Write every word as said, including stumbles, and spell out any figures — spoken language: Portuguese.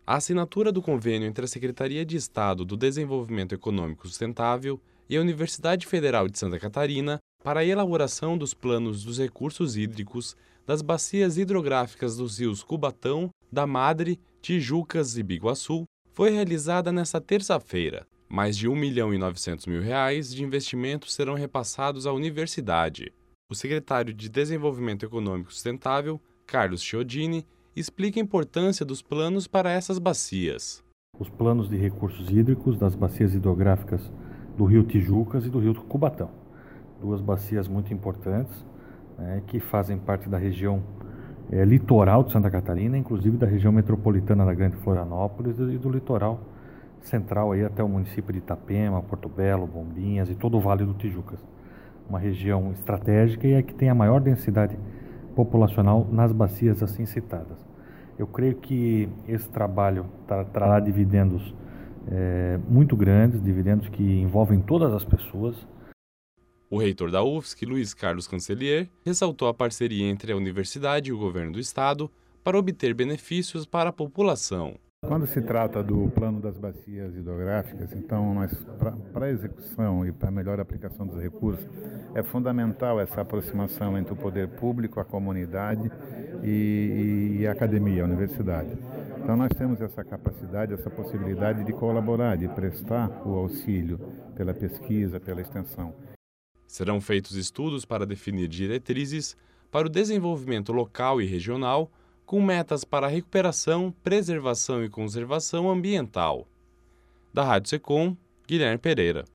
A assinatura do convênio entre a Secretaria de Estado do Desenvolvimento Econômico Sustentável e a Universidade Federal de Santa Catarina para a elaboração dos planos dos recursos hídricos das bacias hidrográficas dos rios Cubatão, da Madre, Tijucas e Biguaçu foi realizada nesta terça-feira. Mais de um milhão e novecentos mil reais de investimentos serão repassados à universidade. O secretário de Desenvolvimento Econômico Sustentável, Carlos Chiodini, explica a importância dos planos para essas bacias. Os planos de recursos hídricos das bacias hidrográficas do rio Tijucas e do rio Cubatão. Duas bacias muito importantes, né, que fazem parte da região é, litoral de Santa Catarina, inclusive da região metropolitana da Grande Florianópolis e do litoral central aí até o município de Itapema, Porto Belo, Bombinhas e todo o Vale do Tijucas. Uma região estratégica e é que tem a maior densidade populacional nas bacias assim citadas. Eu creio que esse trabalho tra- trará dividendos é, muito grandes, dividendos que envolvem todas as pessoas. O reitor da U F S C, Luiz Carlos Cancelier, ressaltou a parceria entre a universidade e o governo do estado para obter benefícios para a população. Quando se trata do plano das bacias hidrográficas, então, para a execução e para a melhor aplicação dos recursos, é fundamental essa aproximação entre o poder público, a comunidade e, e a academia, a universidade. Então, nós temos essa capacidade, essa possibilidade de colaborar, de prestar o auxílio pela pesquisa, pela extensão. Serão feitos estudos para definir diretrizes para o desenvolvimento local e regional, com metas para a recuperação, preservação e conservação ambiental. Da Rádio Secom, Guilherme Pereira.